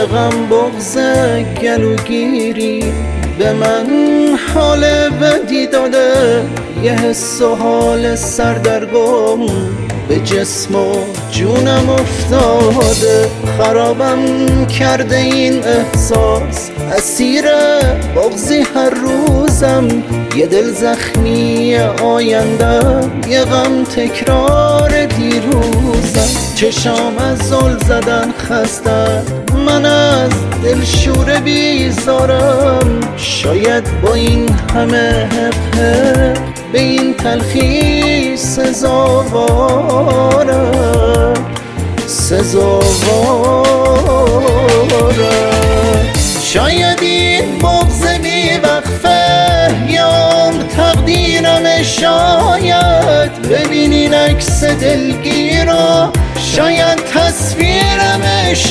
غم بغض گلوگیری به من حال بدی داده، یه حس و حال سردرگم به جسم و جونم افتاده. خرابم کرده این احساس، اسیر بغضی هر روزم، یه دل زخمی آیندم، یه غم تکرار دیروزم. چشام از زل زدن خستم، من از دلشوره بیزارم، شاید با این همه حق به این تلخی سزاوارم. شاید این بغض بی وقفه یا تقدیرم، شاید ببینین عکس دلگیر رو، شاید تصویرم،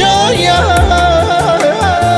شاید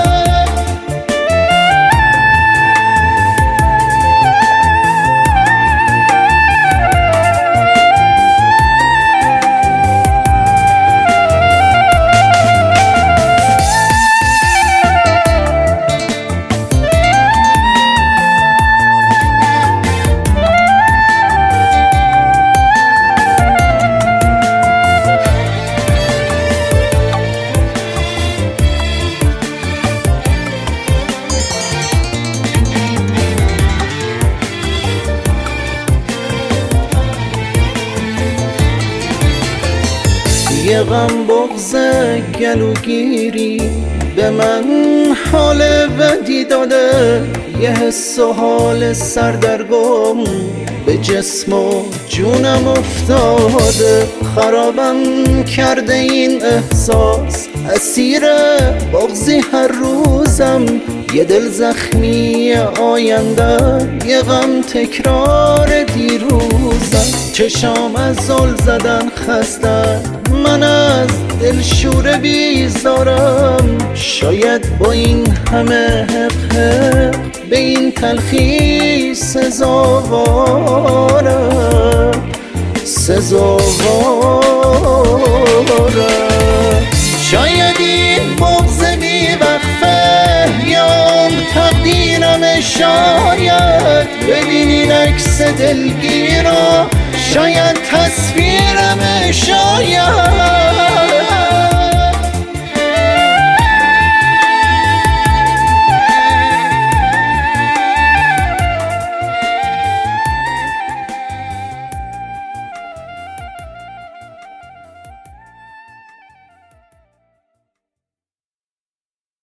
یه غم بغض گلوگیری به من حال بدی داده، یه حس و حال سردرگم به جسم و جونم افتاده. خرابم کرده این احساس، اسیر بغضی هر روزم، یه دل زخمی آیندم، یه غم تکرار دیروزم. چشام از زل زدن خستم، من از دلشوره بیزارم، شاید با این همه حق به این تلخی سزاوارم. شاید این بغض بی وقفه یا تقدیرم، شاید ببینین عکس دلگیر رو، شاید